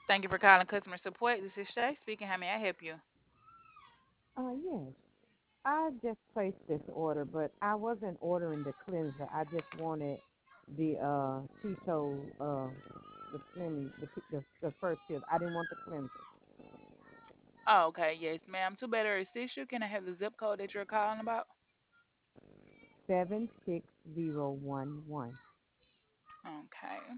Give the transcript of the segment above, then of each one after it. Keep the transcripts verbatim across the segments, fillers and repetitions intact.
Thank you for calling customer support. This is Shay speaking. How may I help you? Uh, yes. I just placed this order, but I wasn't ordering the cleanser. I just wanted the uh keto uh the slimmy the p- the, the first tip. I didn't want the cleanser. Oh, okay. Yes, ma'am. To better assist you, can I have the zip code that you're calling about? Seven six zero one one. Okay.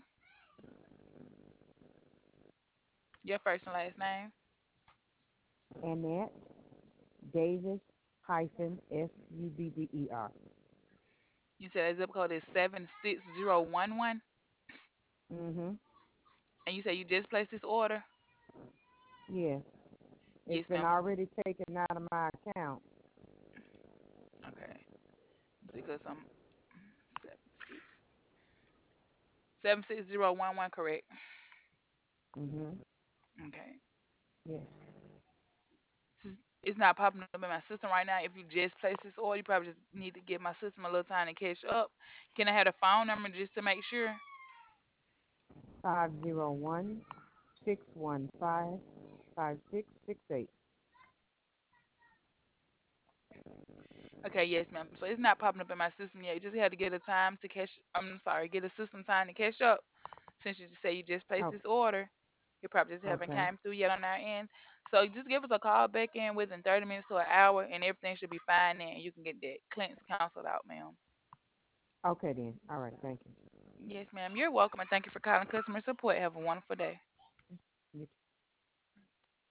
Your first and last name? Annette Davis hyphen S U B B E R. You said that zip code is seven six zero one one, Mhm. and you said you just placed this order? Yes. It's Yes, been ma'am. already taken out of my account. Okay. Because I'm seven six seven six zero one one, correct? Mhm. Okay. Yes. This- It's not popping up in my system right now. If you just placed this order, you probably just need to give my system a little time to catch up. Can I have a phone number just to make sure? Five zero one six one five five six six eight. Okay, yes, ma'am. So it's not popping up in my system yet. You just had to get a time to catch. I'm sorry, get a system time to catch up. Since you just say you just placed Oh, this order, it probably just haven't okay. came through yet on our end. So just give us a call back in within thirty minutes to an hour, and everything should be fine. Then and you can get that cleanse canceled out, ma'am. Okay then. All right. Thank you. Yes, ma'am. You're welcome, and thank you for calling customer support. Have a wonderful day.